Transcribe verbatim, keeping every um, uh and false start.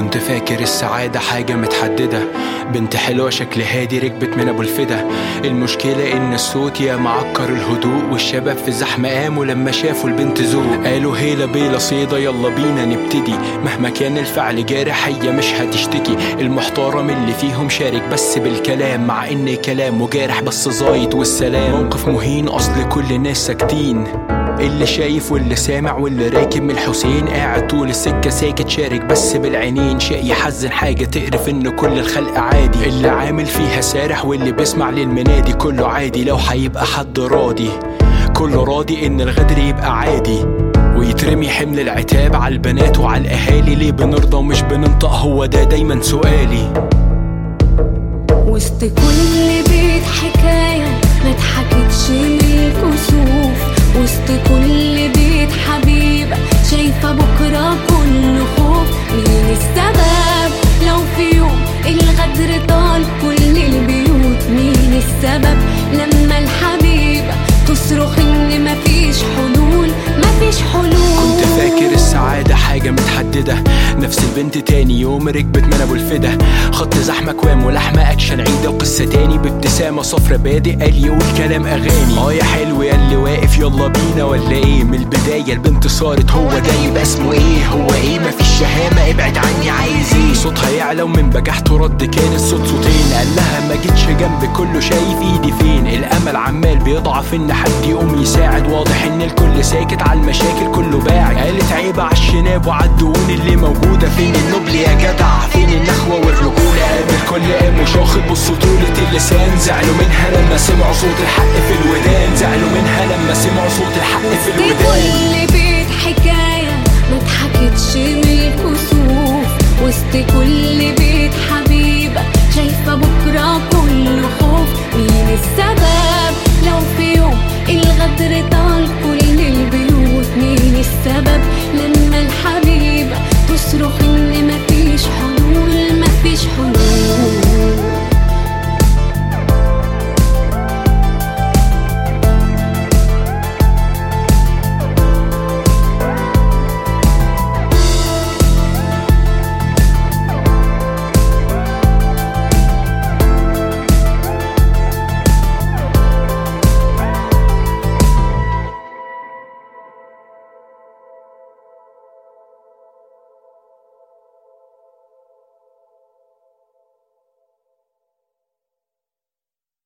كنت فاكر السعادة حاجة متحددة، بنت حلوة شكل هادي ركبت من ابو الفدا. المشكلة ان الصوت يا معكر الهدوء، والشباب في الزحمة قاموا لما شافوا البنت ذوق. قالوا هيلا بيلا صيدة يلا بينا نبتدي، مهما كان الفعل جارح هي مش هتشتكي. المحترم اللي فيهم شارك بس بالكلام، مع ان كلامه جارح بس زايد والسلام. موقف مهين اصل كل الناس ساكتين، اللي شايف واللي سامع واللي راكب من الحسين. قاعد طول السكة ساكت شارك بس بالعينين. شيء يحزن حاجة تقرف ان كل الخلق عادي، اللي عامل فيها سارح واللي بيسمع للمنادي. كله عادي لو هيبقى حد راضي، كله راضي ان الغدر يبقى عادي، ويترمي حمل العتاب على البنات وعلى الاهالي. ليه بنرضى ومش بننطق؟ هو ده دايما سؤالي. وسط كل بيت حكاية متحكتش من الكسوف، وسط كل بيت حبيبة شايفة بكرة كله خوف. مين السبب لو في يوم الغدر طال كل البيوت؟ مين السبب لما الحبيبة تصرخ ان مفيش حلول؟ مفيش حلول. كنت فاكر السعادة حاجة متحددة، نفس البنت تاني يوم ركبت من ابو الفدا. خط زحمة كوام ولحمة اكشن عيدة وقصة تاني، بابتسامة صفرة بادئ قال يقول كلام اغاني. اه يا حلو يا اللي واقف يلا بينا ولا ايه؟ من البداية البنت صارت هو ده يبقى اسمه ايه؟ هو ايه مفيش شهامة ابعد عني عايز ايه؟ صوتها يعلى ومن بجحته رد كان الصوت صوتين. قال لها ما جيتش جنبي كله شايف ايدي فين. الامل عمال بيضعف ان حد يقوم يساعد، واضح ان الكل ساكت على المشاكل كله باعد. قالت عيب على الشناب وعالدهون اللي موجودة، فين النبل يا جدع فين النخوة والرجولة؟ قام الكل قام وشاخط بسطولة اللسان، زعلوا منها لما سمعوا صوت الحق في الودان. زعلوا منها لما سمعوا صوت الحق في الودان. كل بيت حكاية متحكتش من الكسوف، وسط كل